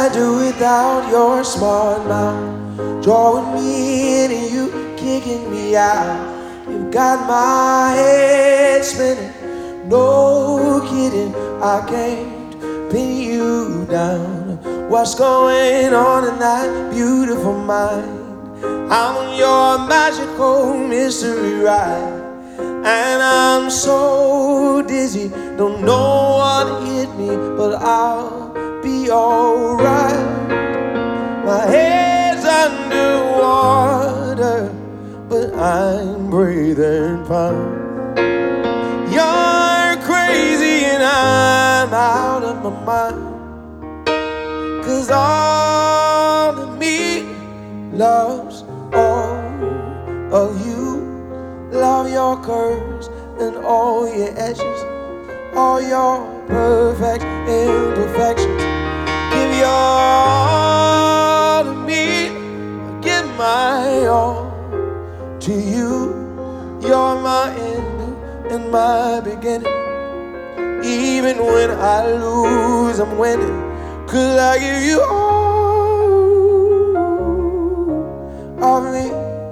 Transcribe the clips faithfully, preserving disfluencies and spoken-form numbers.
can't do without your smart mouth, drawing me in and you kicking me out. You've got my head spinning, no kidding, I can't pin you down. What's going on in that beautiful mind? I'm on your magical mystery ride, and I'm so dizzy, don't know what hit me, but I'll be alright. My head's underwater, but I'm breathing fine. You're crazy and I'm out of my mind, 'cause all of me loves all of you. Love your curves and all your edges, all your perfect imperfections. Give your all to me, I give my all to you. You're my end and my beginning. Even when I lose, I'm winning, 'cause I give you all of me,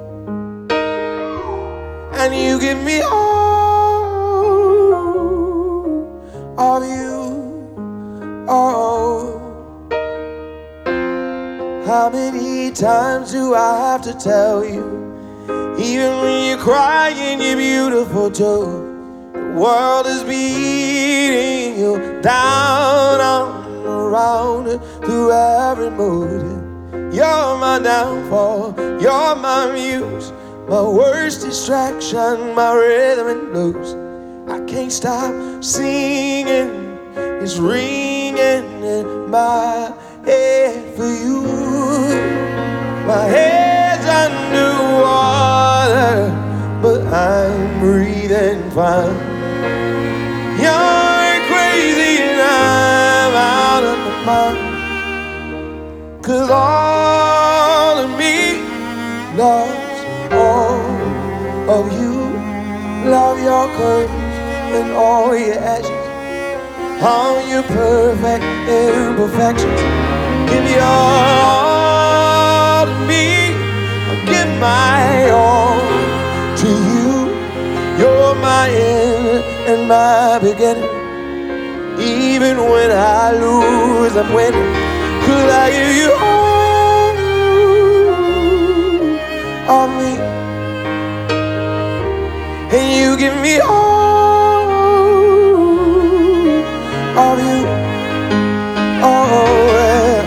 and you give me all of you. Oh, how many times do I have to tell you, even when you're crying, you're beautiful too. The world is beating you down, on, around, through every mood. You're my downfall, you're my muse, my worst distraction, my rhythm and blues. I can't stop singing, it's ringing in my head for you. My head's underwater, but I'm breathing fine. You're crazy and I'm out of my mind, 'cause all of me loves all of you. Love your curves and all your edges, all your perfect imperfections. Give your all to me, I'll give my all to you. You're my end and my beginning. Even when I lose, I'm winning, 'cause I give you all of me, and you give me all of you. Oh, yeah.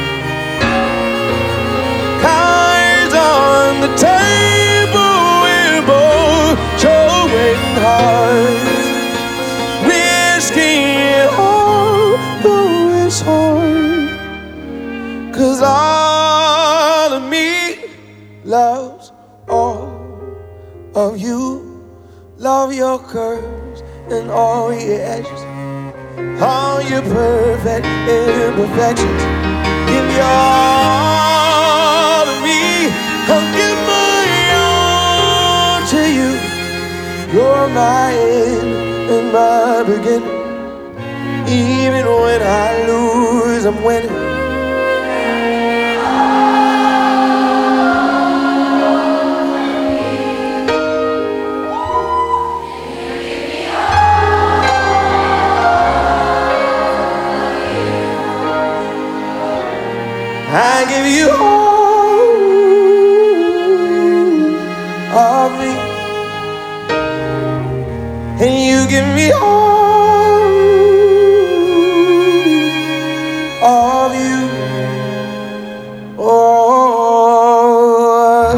Cards on the table, we're both showing hearts, risking it all, though it's hard, 'cause all of me loves all of you. Love your curves and all your edges, all your perfect imperfections. Give your all to me, I'll give my all to you. You're my end and my beginning. Even when I lose, I'm winning. I give you all of me, and you give me all of you. Oh,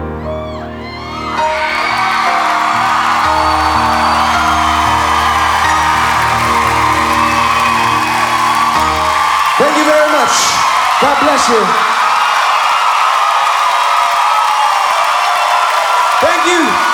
thank you very much. God bless you. Thank you.